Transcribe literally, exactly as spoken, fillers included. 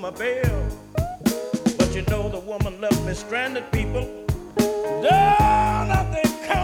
my bail. But you know the woman left me stranded, people. Down at the